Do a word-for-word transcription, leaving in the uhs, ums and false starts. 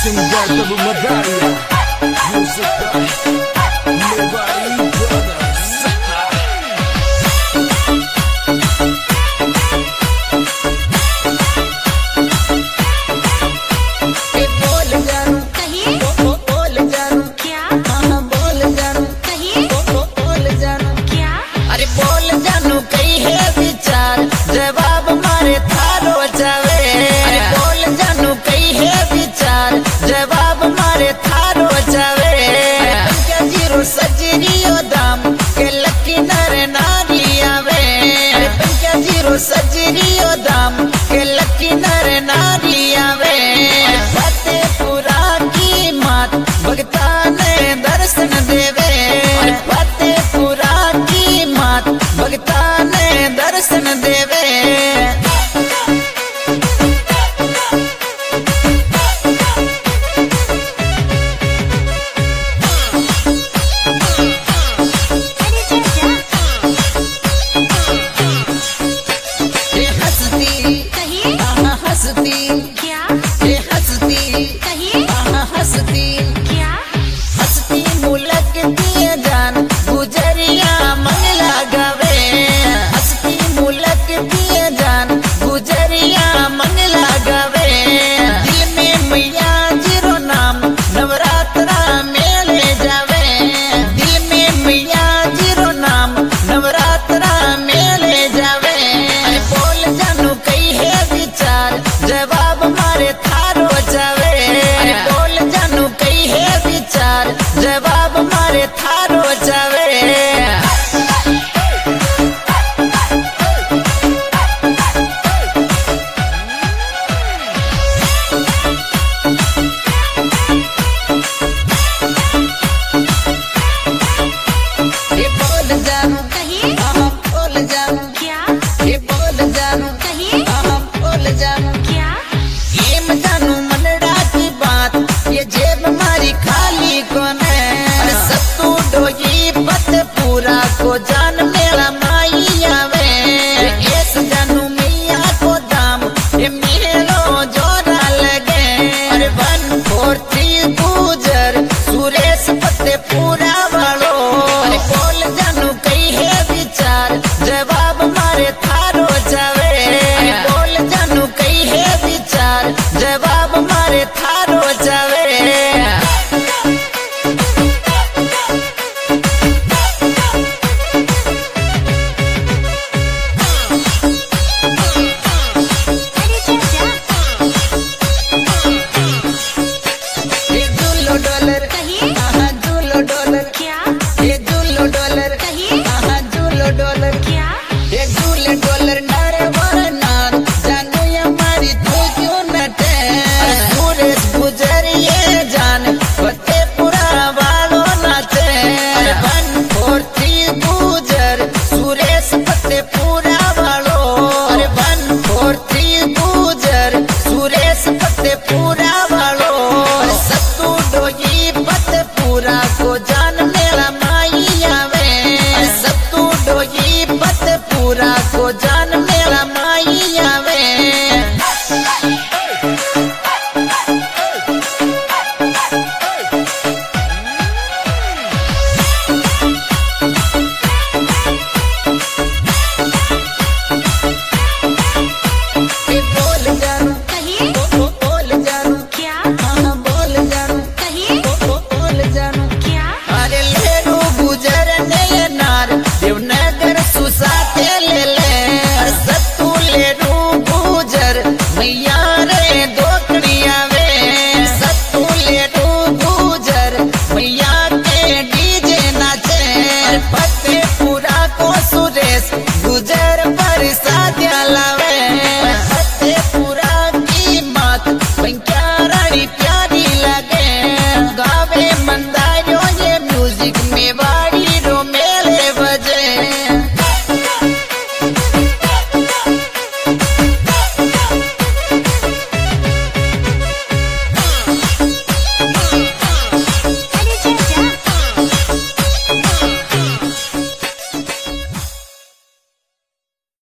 Singgah Madaya Music Levari Brothers बोल जानू कहिए बोल जानू क्या हाँ बोल जानू कहिए बोल जानू क्या अरे बोल जानू कही है विचार जवाब मारे थारो जावे अरे बोल जानू कही है विचार जवाब मारे थारो जावे क्या जीरो सजरियो दाम के लकी नर नारी आवे अरे क्या जीरो सजरियो दाम के लकी नर नारी आवे फतेहपुरा की मात भगता ने दर्शन देवे फतेहपुरा की मात भगता ने दर्शन देवे अरे चाचा ये हंसती कहिए आहा हंसती क्या ये हंसती कहिए आहा हंसती क्या हंसती मुलक दिए जान गुजरिया मन लगावे हंसती मुलक दिए जान गुजरिया मन लगावे दिल में मैया जीरो नाम नवरात्रा मेले जावे दिल में मैया जीरो नाम नवरात्रा मेले जावे अरे बोल जानू कही है विचार जवाब मारे थारो जावे अरे बोल जानू कही है विचार जवाब मारे थारो जावे ये बोल जानू कहिए आहा बोल जानू क्या ये बोल जानू कहिए आहा बोल जानू क्या ये मैं जानू मनड़ा की बात ये जेब मारी खाली कौन है अरे सत्तू डोगी पत पूरा को जा